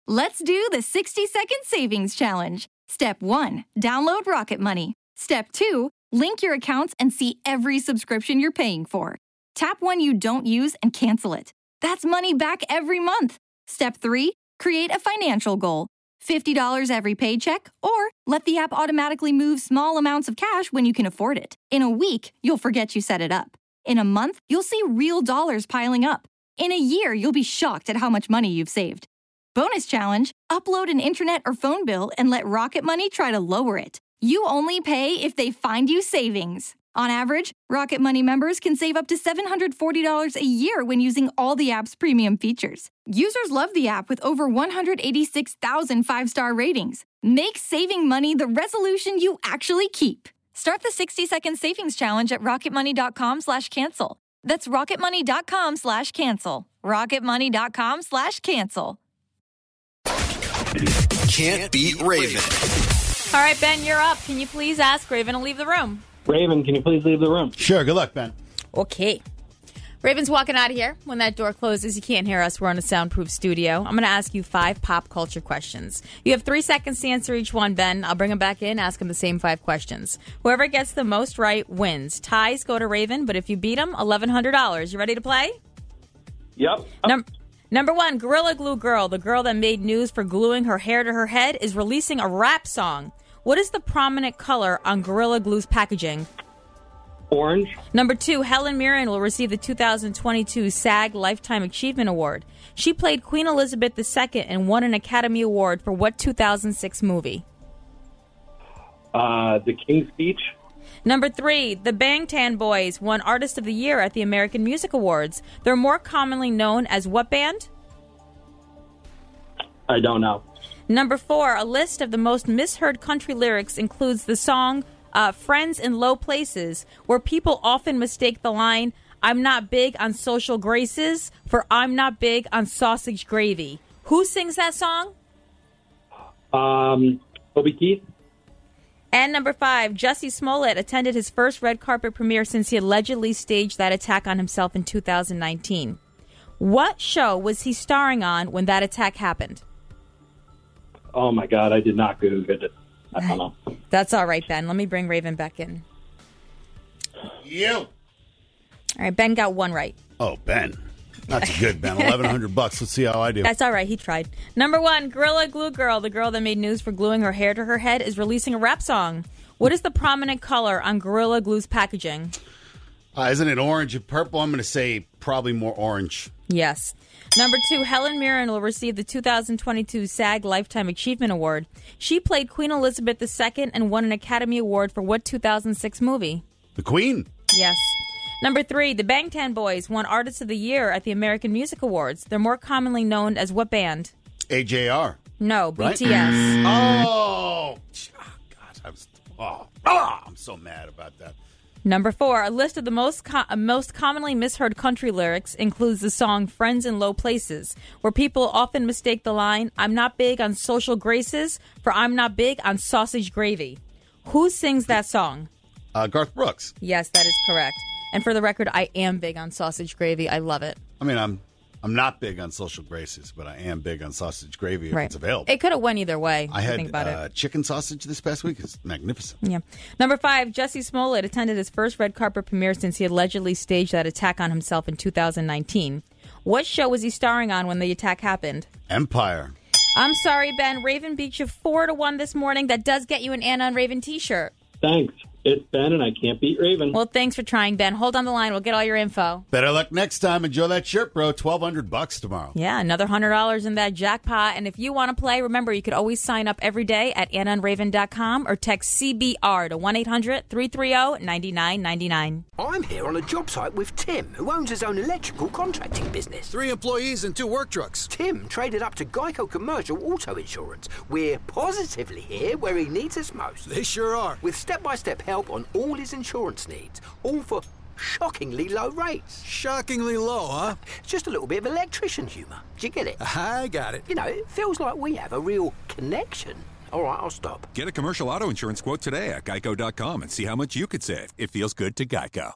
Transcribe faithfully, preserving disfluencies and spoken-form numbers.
Let's do the sixty second savings challenge. Step one, download Rocket Money. Step two, link your accounts and see every subscription you're paying for. Tap one you don't use and cancel it. That's money back every month. Step three, create a financial goal. fifty dollars every paycheck, or let the app automatically move small amounts of cash when you can afford it. In a week, you'll forget you set it up. In a month, you'll see real dollars piling up. In a year, you'll be shocked at how much money you've saved. Bonus challenge, upload an internet or phone bill and let Rocket Money try to lower it. You only pay if they find you savings. On average, Rocket Money members can save up to seven hundred forty dollars a year when using all the app's premium features. Users love the app with over one hundred eighty-six thousand five-star ratings. Make saving money the resolution you actually keep. Start the sixty second savings challenge at rocketmoney.com slash cancel. That's rocketmoney.com slash cancel. rocketmoney.com slash cancel. Can't beat Raven. All right, Ben, you're up. Can you please ask Raven to leave the room? Raven, can you please leave the room? Sure. Good luck, Ben. Okay. Raven's walking out of here. When that door closes, you can't hear us. We're in a soundproof studio. I'm going to ask you five pop culture questions. You have three seconds to answer each one, Ben. I'll bring him back in, ask him the same five questions. Whoever gets the most right wins. Ties go to Raven, but if you beat him, eleven hundred dollars. You ready to play? Yep. Num- number one, Gorilla Glue Girl, the girl that made news for gluing her hair to her head, is releasing a rap song. What is the prominent color on Gorilla Glue's packaging? Orange. Number two, Helen Mirren will receive the two thousand twenty-two SAG Lifetime Achievement Award. She played Queen Elizabeth the Second and won an Academy Award for what two thousand six movie? Uh, the King's Speech. Number three, the Bangtan Boys won Artist of the Year at the American Music Awards. They're more commonly known as what band? I don't know. Number four, a list of the most misheard country lyrics includes the song uh, Friends in Low Places, where people often mistake the line, I'm not big on social graces, for I'm not big on sausage gravy. Who sings that song? Um, Toby Keith. And number five, Jussie Smollett attended his first red carpet premiere since he allegedly staged that attack on himself in two thousand nineteen. What show was he starring on when that attack happened? Oh, my God. I did not Google it. I don't know. That's all right, Ben. Let me bring Raven back in. You. All right, Ben got one right. Oh, Ben. That's good, Ben. eleven hundred bucks. Let's see how I do. That's all right. He tried. Number one, Gorilla Glue Girl, the girl that made news for gluing her hair to her head, is releasing a rap song. What is the prominent color on Gorilla Glue's packaging? Uh, isn't it orange and purple? I'm going to say probably more orange. Yes. Number two, Helen Mirren will receive the two thousand twenty-two SAG Lifetime Achievement Award. She played Queen Elizabeth the Second and won an Academy Award for what two thousand six movie? The Queen. Yes. Number three, the Bangtan Boys won Artist of the Year at the American Music Awards. They're more commonly known as what band? A J R. No, right? B T S. Oh. oh, God. I was, oh, oh, I'm so mad about that. Number four, a list of the most co- most commonly misheard country lyrics includes the song Friends in Low Places, where people often mistake the line, I'm not big on social graces, for I'm not big on sausage gravy. Who sings that song? Uh, Garth Brooks. Yes, that is correct. And for the record, I am big on sausage gravy. I love it. I mean, I'm I'm not big on social graces, but I am big on sausage gravy if right. it's available. It could have went either way. I had think about uh, it. chicken sausage this past week. It's magnificent. Yeah. Number five, Jussie Smollett attended his first red carpet premiere since he allegedly staged that attack on himself in two thousand nineteen. What show was he starring on when the attack happened? Empire. I'm sorry, Ben. Raven beat you four to one this morning. That does get you an Anna and Raven t-shirt. Thanks. It's Ben, and I can't beat Raven. Well, thanks for trying, Ben. Hold on the line. We'll get all your info. Better luck next time. Enjoy that shirt, bro. twelve hundred bucks tomorrow. Yeah, another one hundred dollars in that jackpot. And if you want to play, remember, you could always sign up every day at anna and raven dot com or text C B R to one eight hundred three three zero nine nine nine nine. I'm here on a job site with Tim, who owns his own electrical contracting business. Three employees and two work trucks. Tim traded up to Geico Commercial Auto Insurance. We're positively here where he needs us most. They sure are. With step-by-step help on all his insurance needs, all for shockingly low rates. Shockingly low, huh? Just a little bit of electrician humour. Do you get it? I got it. You know, it feels like we have a real connection. All right, I'll stop. Get a commercial auto insurance quote today at geico dot com and see how much you could save. It feels good to Geico.